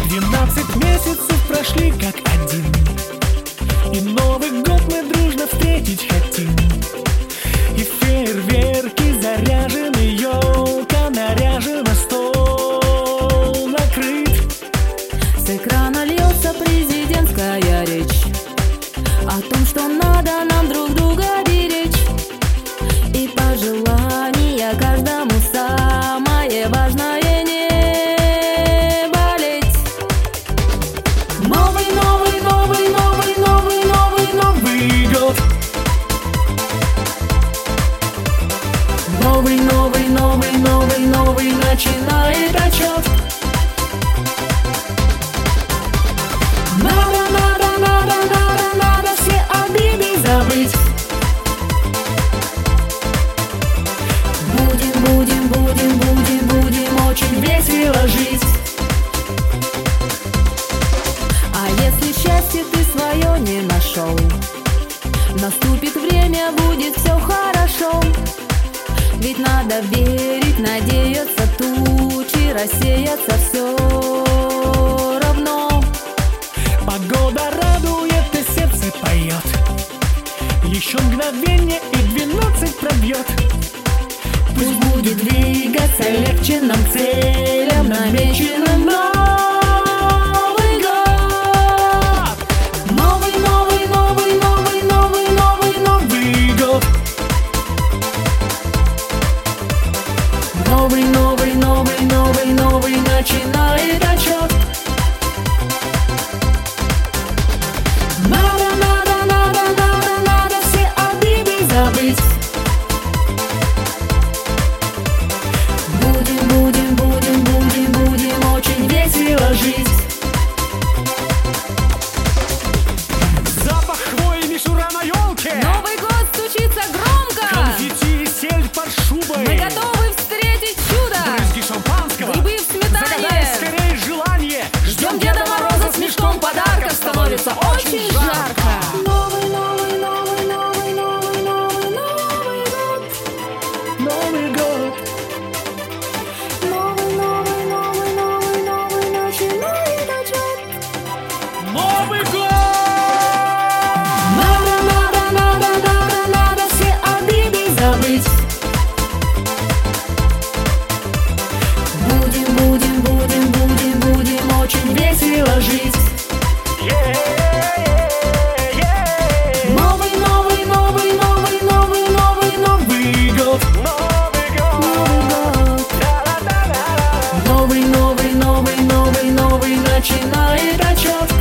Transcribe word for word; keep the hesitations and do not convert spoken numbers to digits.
Двенадцать месяцев прошли как один, и Новый год мы дружно встретить хотим. И фейерверки заряжены, елка наряжена, стол накрыт. С экрана льется президентская речь о том, что надо нам друг друга беречь, и пожелания каждому самое важное — не болеть. Новый, новый, новый, новый, новый, новый, Новый год. Новый, новый, новый, новый, новый начинает отчет. Надо, надо, надо, надо, надо все обиды забыть. Будем, будем, будем, будем, будем очень весело жить. А если счастье ты свое не нашел, наступит время, будет все хорошо. Ведь надо верить, надеяться, тучи рассеяться все равно. Погода радует и сердце поет. Еще мгновение и двенадцать пробьет. Пусть будет двигаться легче нам к целям намеченным. Новый год! Новый, новый, новый, новый, новый, новый, Новый год! Новый, новый, новый, новый, новый начинает отчет. Надо, надо, надо, надо, надо все обиды забыть. Будем, будем, будем, будем, будем очень весело жить. Запах хвои, мишура на елке. Новый год стучится громко. Конфетти и сельдь под шубой. Мы готовы встретить чудо. Брызги шампанского. Грибы в сметане. Загадай скорее желание. Ждем Деда Мороза с мешком подарков. Становится очень жарко. Новый, новый, новый, новый, новый, новый, Новый год. Новый год. Новый, новый, новый, новый, новый начинает отчет. Новый год! Надо, надо, надо, надо, надо все обиды забыть. Будем, будем, будем, будем, будем очень весело жить. Новый, новый, новый, новый, новый, новый, Новый год. Новый год. Новый, новый, новый, новый, новый начинает отчет.